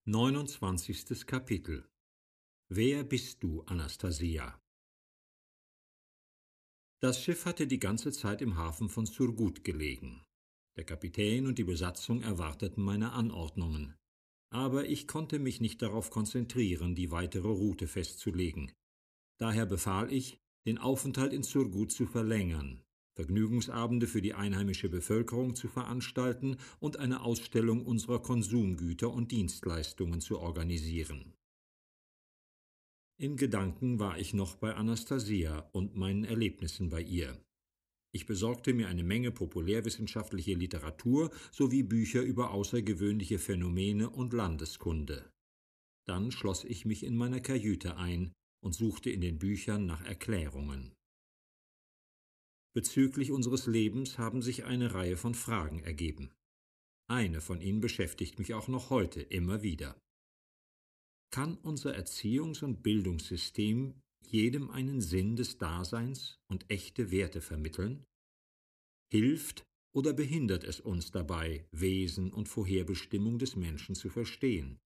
29. Kapitel. Wer bist du, Anastasia? Das Schiff hatte die ganze Zeit im Hafen von Surgut gelegen. Der Kapitän und die Besatzung erwarteten meine Anordnungen. Aber ich konnte mich nicht darauf konzentrieren, die weitere Route festzulegen. Daher befahl ich, den Aufenthalt in Surgut zu verlängern, Vergnügungsabende für die einheimische Bevölkerung zu veranstalten und eine Ausstellung unserer Konsumgüter und Dienstleistungen zu organisieren. In Gedanken war ich noch bei Anastasia und meinen Erlebnissen bei ihr. Ich besorgte mir eine Menge populärwissenschaftliche Literatur sowie Bücher über außergewöhnliche Phänomene und Landeskunde. Dann schloss ich mich in meiner Kajüte ein und suchte in den Büchern nach Erklärungen. Bezüglich unseres Lebens haben sich eine Reihe von Fragen ergeben. Eine von ihnen beschäftigt mich auch noch heute immer wieder. Kann unser Erziehungs- und Bildungssystem jedem einen Sinn des Daseins und echte Werte vermitteln? Hilft oder behindert es uns dabei, Wesen und Vorherbestimmung des Menschen zu verstehen?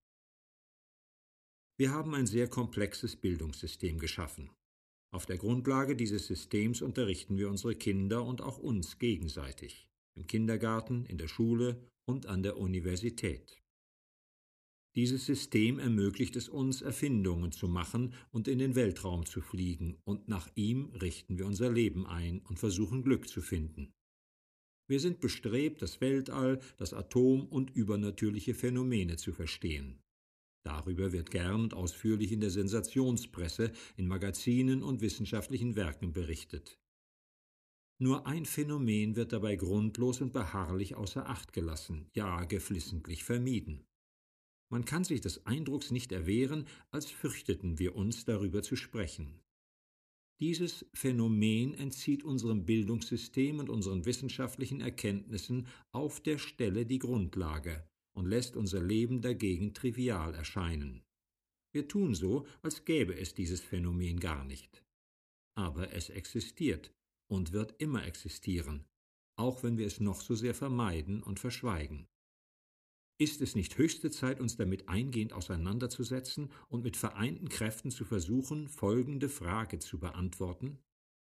Wir haben ein sehr komplexes Bildungssystem geschaffen. Auf der Grundlage dieses Systems unterrichten wir unsere Kinder und auch uns gegenseitig, im Kindergarten, in der Schule und an der Universität. Dieses System ermöglicht es uns, Erfindungen zu machen und in den Weltraum zu fliegen, und nach ihm richten wir unser Leben ein und versuchen Glück zu finden. Wir sind bestrebt, das Weltall, das Atom und übernatürliche Phänomene zu verstehen. Darüber wird gern und ausführlich in der Sensationspresse, in Magazinen und wissenschaftlichen Werken berichtet. Nur ein Phänomen wird dabei grundlos und beharrlich außer Acht gelassen, ja geflissentlich vermieden. Man kann sich des Eindrucks nicht erwehren, als fürchteten wir uns, darüber zu sprechen. Dieses Phänomen entzieht unserem Bildungssystem und unseren wissenschaftlichen Erkenntnissen auf der Stelle die Grundlage und lässt unser Leben dagegen trivial erscheinen. Wir tun so, als gäbe es dieses Phänomen gar nicht. Aber es existiert und wird immer existieren, auch wenn wir es noch so sehr vermeiden und verschweigen. Ist es nicht höchste Zeit, uns damit eingehend auseinanderzusetzen und mit vereinten Kräften zu versuchen, folgende Frage zu beantworten?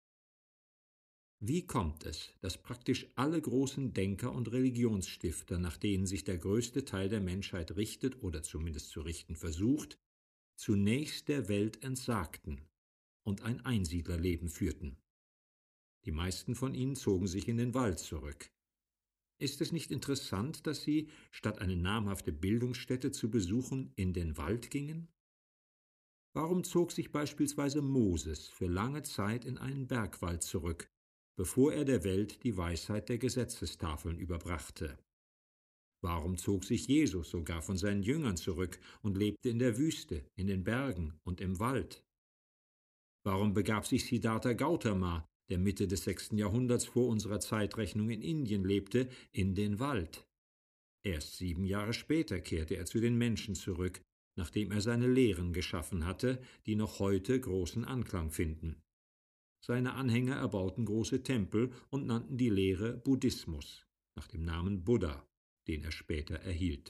Wie kommt es, dass praktisch alle großen Denker und Religionsstifter, nach denen sich der größte Teil der Menschheit richtet oder zumindest zu richten versucht, zunächst der Welt entsagten und ein Einsiedlerleben führten? Die meisten von ihnen zogen sich in den Wald zurück. Ist es nicht interessant, dass sie, statt eine namhafte Bildungsstätte zu besuchen, in den Wald gingen? Warum zog sich beispielsweise Moses für lange Zeit in einen Bergwald zurück, bevor er der Welt die Weisheit der Gesetzestafeln überbrachte? Warum zog sich Jesus sogar von seinen Jüngern zurück und lebte in der Wüste, in den Bergen und im Wald? Warum begab sich Siddhartha Gautama, der Mitte des 6. Jahrhunderts vor unserer Zeitrechnung in Indien lebte, in den Wald? Erst 7 Jahre später kehrte er zu den Menschen zurück, nachdem er seine Lehren geschaffen hatte, die noch heute großen Anklang finden. Seine Anhänger erbauten große Tempel und nannten die Lehre Buddhismus, nach dem Namen Buddha, den er später erhielt.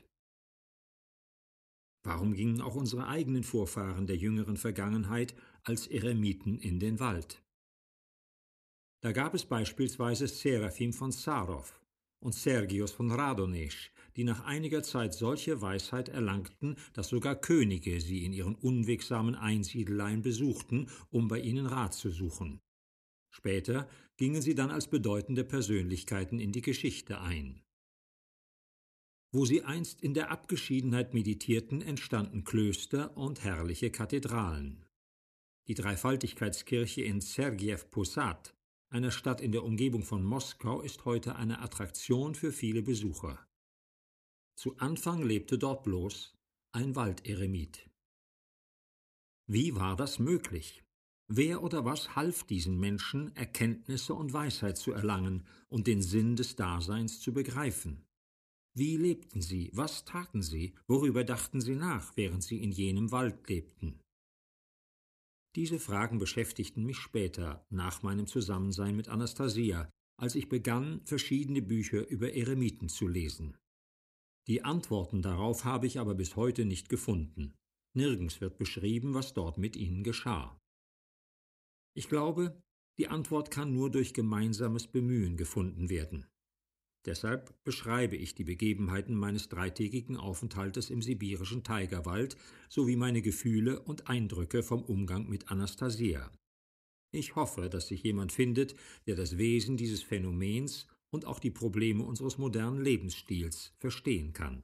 Warum gingen auch unsere eigenen Vorfahren der jüngeren Vergangenheit als Eremiten in den Wald? Da gab es beispielsweise Seraphim von Sarov und Sergius von Radonesch, die nach einiger Zeit solche Weisheit erlangten, dass sogar Könige sie in ihren unwegsamen Einsiedeleien besuchten, um bei ihnen Rat zu suchen. Später gingen sie dann als bedeutende Persönlichkeiten in die Geschichte ein. Wo sie einst in der Abgeschiedenheit meditierten, entstanden Klöster und herrliche Kathedralen. Die Dreifaltigkeitskirche in Sergiew Posad, einer Stadt in der Umgebung von Moskau, ist heute eine Attraktion für viele Besucher. Zu Anfang lebte dort bloß ein Walderemit. Wie war das möglich? Wer oder was half diesen Menschen, Erkenntnisse und Weisheit zu erlangen und den Sinn des Daseins zu begreifen? Wie lebten sie? Was taten sie? Worüber dachten sie nach, während sie in jenem Wald lebten? Diese Fragen beschäftigten mich später, nach meinem Zusammensein mit Anastasia, als ich begann, verschiedene Bücher über Eremiten zu lesen. Die Antworten darauf habe ich aber bis heute nicht gefunden. Nirgends wird beschrieben, was dort mit ihnen geschah. Ich glaube, die Antwort kann nur durch gemeinsames Bemühen gefunden werden. Deshalb beschreibe ich die Begebenheiten meines dreitägigen Aufenthaltes im sibirischen Tigerwald sowie meine Gefühle und Eindrücke vom Umgang mit Anastasia. Ich hoffe, dass sich jemand findet, der das Wesen dieses Phänomens und auch die Probleme unseres modernen Lebensstils verstehen kann.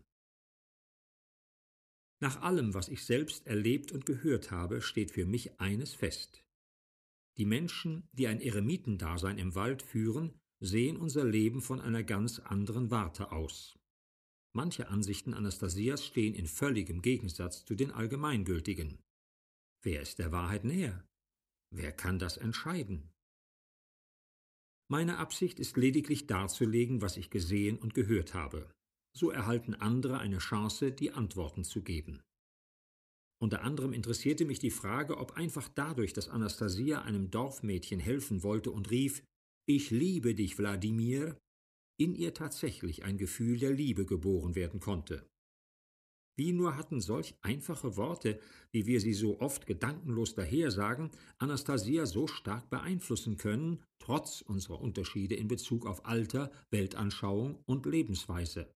Nach allem, was ich selbst erlebt und gehört habe, steht für mich eines fest. Die Menschen, die ein Eremitendasein im Wald führen, sehen unser Leben von einer ganz anderen Warte aus. Manche Ansichten Anastasias stehen in völligem Gegensatz zu den allgemeingültigen. Wer ist der Wahrheit näher? Wer kann das entscheiden? Meine Absicht ist lediglich darzulegen, was ich gesehen und gehört habe. So erhalten andere eine Chance, die Antworten zu geben. Unter anderem interessierte mich die Frage, ob einfach dadurch, dass Anastasia einem Dorfmädchen helfen wollte und rief, »Ich liebe dich, Wladimir«, in ihr tatsächlich ein Gefühl der Liebe geboren werden konnte. Wie nur hatten solch einfache Worte, wie wir sie so oft gedankenlos dahersagen, Anastasia so stark beeinflussen können, trotz unserer Unterschiede in Bezug auf Alter, Weltanschauung und Lebensweise.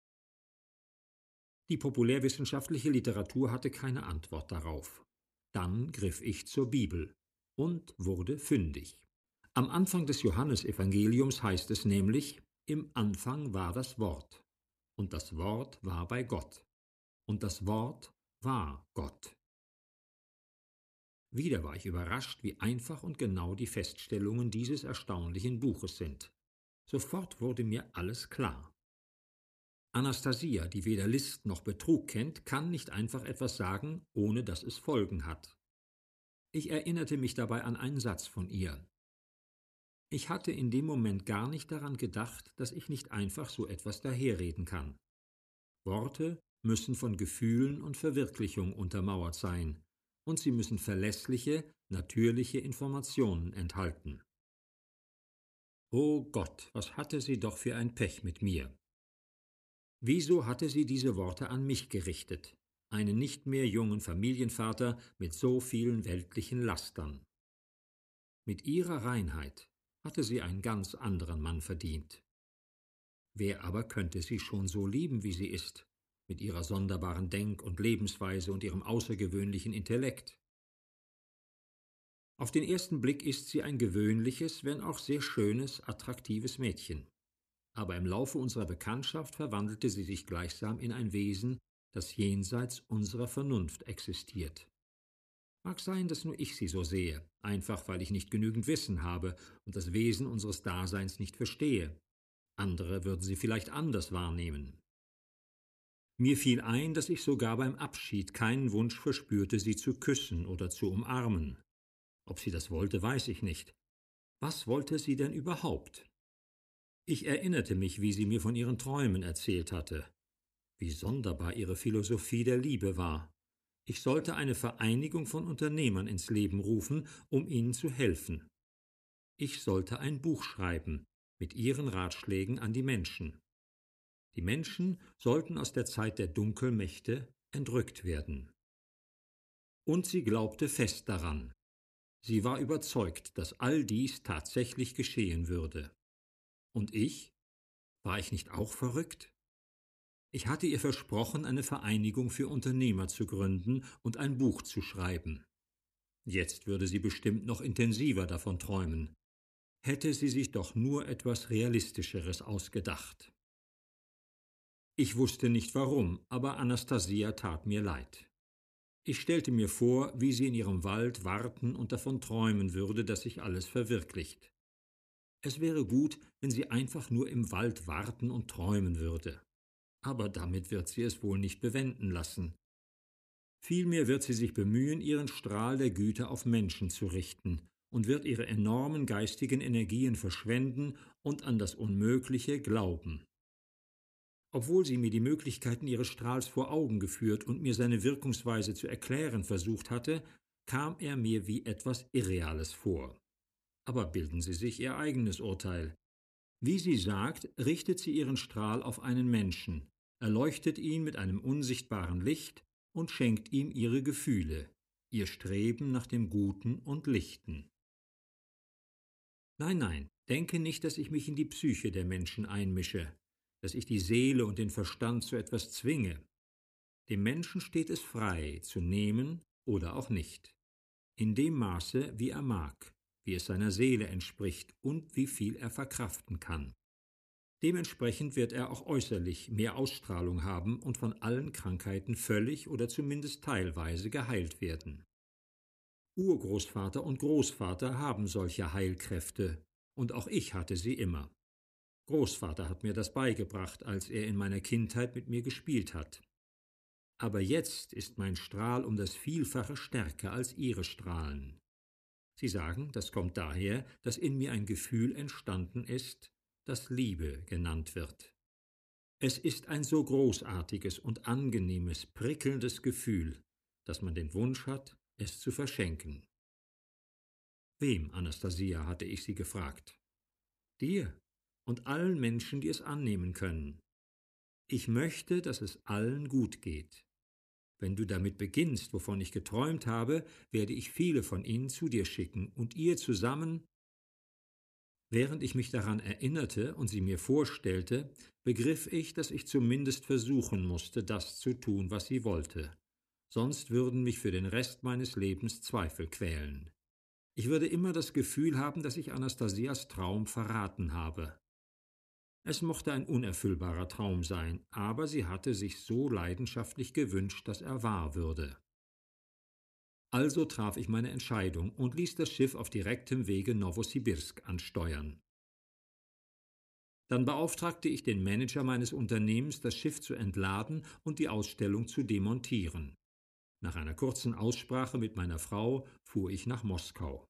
Die populärwissenschaftliche Literatur hatte keine Antwort darauf. Dann griff ich zur Bibel und wurde fündig. Am Anfang des Johannesevangeliums heißt es nämlich, im Anfang war das Wort, und das Wort war bei Gott, und das Wort war Gott. Wieder war ich überrascht, wie einfach und genau die Feststellungen dieses erstaunlichen Buches sind. Sofort wurde mir alles klar. Anastasia, die weder List noch Betrug kennt, kann nicht einfach etwas sagen, ohne dass es Folgen hat. Ich erinnerte mich dabei an einen Satz von ihr. Ich hatte in dem Moment gar nicht daran gedacht, dass ich nicht einfach so etwas daherreden kann. Worte müssen von Gefühlen und Verwirklichung untermauert sein, und sie müssen verlässliche, natürliche Informationen enthalten. Oh Gott, was hatte sie doch für ein Pech mit mir! Wieso hatte sie diese Worte an mich gerichtet, einen nicht mehr jungen Familienvater mit so vielen weltlichen Lastern? Mit ihrer Reinheit hatte sie einen ganz anderen Mann verdient. Wer aber könnte sie schon so lieben, wie sie ist, mit ihrer sonderbaren Denk- und Lebensweise und ihrem außergewöhnlichen Intellekt? Auf den ersten Blick ist sie ein gewöhnliches, wenn auch sehr schönes, attraktives Mädchen. Aber im Laufe unserer Bekanntschaft verwandelte sie sich gleichsam in ein Wesen, das jenseits unserer Vernunft existiert. Mag sein, dass nur ich sie so sehe, einfach weil ich nicht genügend Wissen habe und das Wesen unseres Daseins nicht verstehe. Andere würden sie vielleicht anders wahrnehmen. Mir fiel ein, dass ich sogar beim Abschied keinen Wunsch verspürte, sie zu küssen oder zu umarmen. Ob sie das wollte, weiß ich nicht. Was wollte sie denn überhaupt? Ich erinnerte mich, wie sie mir von ihren Träumen erzählt hatte. Wie sonderbar ihre Philosophie der Liebe war. Ich sollte eine Vereinigung von Unternehmern ins Leben rufen, um ihnen zu helfen. Ich sollte ein Buch schreiben, mit ihren Ratschlägen an die Menschen. Die Menschen sollten aus der Zeit der Dunkelmächte entrückt werden. Und sie glaubte fest daran. Sie war überzeugt, dass all dies tatsächlich geschehen würde. Und ich? War ich nicht auch verrückt? Ich hatte ihr versprochen, eine Vereinigung für Unternehmer zu gründen und ein Buch zu schreiben. Jetzt würde sie bestimmt noch intensiver davon träumen. Hätte sie sich doch nur etwas Realistischeres ausgedacht. Ich wusste nicht warum, aber Anastasia tat mir leid. Ich stellte mir vor, wie sie in ihrem Wald warten und davon träumen würde, dass sich alles verwirklicht. Es wäre gut, wenn sie einfach nur im Wald warten und träumen würde. Aber damit wird sie es wohl nicht bewenden lassen. Vielmehr wird sie sich bemühen, ihren Strahl der Güte auf Menschen zu richten und wird ihre enormen geistigen Energien verschwenden und an das Unmögliche glauben. Obwohl sie mir die Möglichkeiten ihres Strahls vor Augen geführt und mir seine Wirkungsweise zu erklären versucht hatte, kam er mir wie etwas Irreales vor. Aber bilden Sie sich Ihr eigenes Urteil. Wie sie sagt, richtet sie ihren Strahl auf einen Menschen, erleuchtet ihn mit einem unsichtbaren Licht und schenkt ihm ihre Gefühle, ihr Streben nach dem Guten und Lichten. Nein, nein, denke nicht, dass ich mich in die Psyche der Menschen einmische, dass ich die Seele und den Verstand zu etwas zwinge. Dem Menschen steht es frei, zu nehmen oder auch nicht, in dem Maße, wie er mag, wie es seiner Seele entspricht und wie viel er verkraften kann. Dementsprechend wird er auch äußerlich mehr Ausstrahlung haben und von allen Krankheiten völlig oder zumindest teilweise geheilt werden. Urgroßvater und Großvater haben solche Heilkräfte, und auch ich hatte sie immer. Großvater hat mir das beigebracht, als er in meiner Kindheit mit mir gespielt hat. Aber jetzt ist mein Strahl um das Vielfache stärker als ihre Strahlen. Sie sagen, das kommt daher, dass in mir ein Gefühl entstanden ist, das Liebe genannt wird. Es ist ein so großartiges und angenehmes, prickelndes Gefühl, dass man den Wunsch hat, es zu verschenken. Wem, Anastasia, hatte ich sie gefragt? Dir und allen Menschen, die es annehmen können. Ich möchte, dass es allen gut geht. Wenn du damit beginnst, wovon ich geträumt habe, werde ich viele von ihnen zu dir schicken und ihr zusammen. Während ich mich daran erinnerte und sie mir vorstellte, begriff ich, dass ich zumindest versuchen musste, das zu tun, was sie wollte. Sonst würden mich für den Rest meines Lebens Zweifel quälen. Ich würde immer das Gefühl haben, dass ich Anastasias Traum verraten habe. Es mochte ein unerfüllbarer Traum sein, aber sie hatte sich so leidenschaftlich gewünscht, dass er wahr würde. Also traf ich meine Entscheidung und ließ das Schiff auf direktem Wege Nowosibirsk ansteuern. Dann beauftragte ich den Manager meines Unternehmens, das Schiff zu entladen und die Ausstellung zu demontieren. Nach einer kurzen Aussprache mit meiner Frau fuhr ich nach Moskau.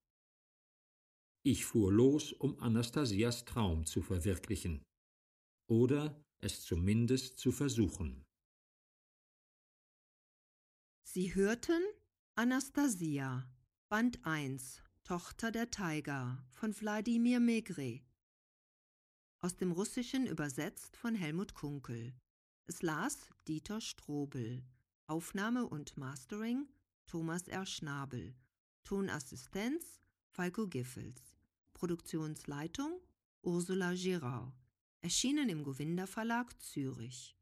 Ich fuhr los, um Anastasias Traum zu verwirklichen. Oder es zumindest zu versuchen. Sie hörten Anastasia, Band 1, Tochter der Taiga von Wladimir Megre. Aus dem Russischen übersetzt von Helmut Kunkel. Es las Dieter Strobel. Aufnahme und Mastering Thomas R. Schnabel. Tonassistenz Falco Giffels. Produktionsleitung Ursula Girard. Erschienen im Govinda Verlag Zürich.